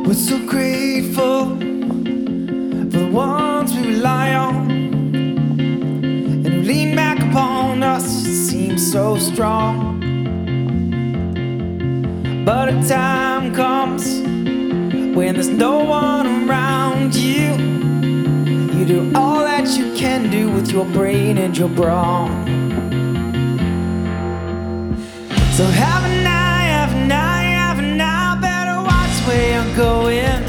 We're so grateful for the ones we rely on and who lean back upon us, seem so strong. But a time comes when there's no one around you. You do all that you can do with your brain and your brawn. So have a night, have a night, have a night. Better watch where you're going.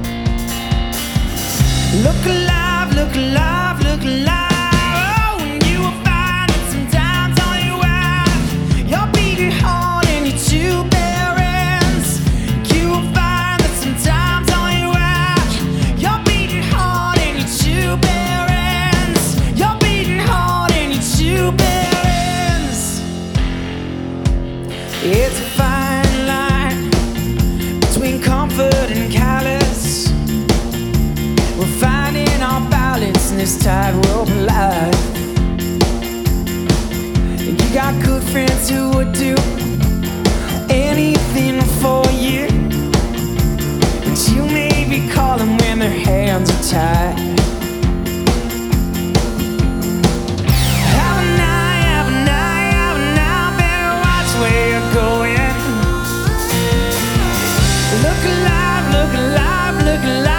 Look alive, look alive, look alive. Oh, and you will find that sometimes all you have, your beating heart and your two bare ends. You will find that sometimes all you have, your beating heart and your two bare ends. Your beating heart and your two bare ends. It's a fine line between comfort and callous. We're finding our balance in this tightrope of life. And you got good friends who would do anything for you, but you may be calling when their hands are tied. Have a night, have a night, have a night. Better watch where you're going. Look alive, look alive, look alive.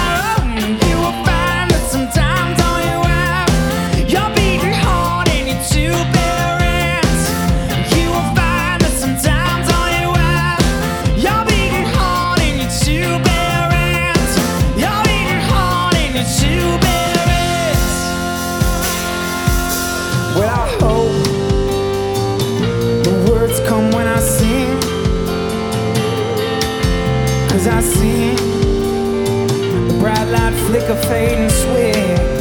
Well, I hope the words come when I sing, 'cause I see the bright light flicker, fade and swing.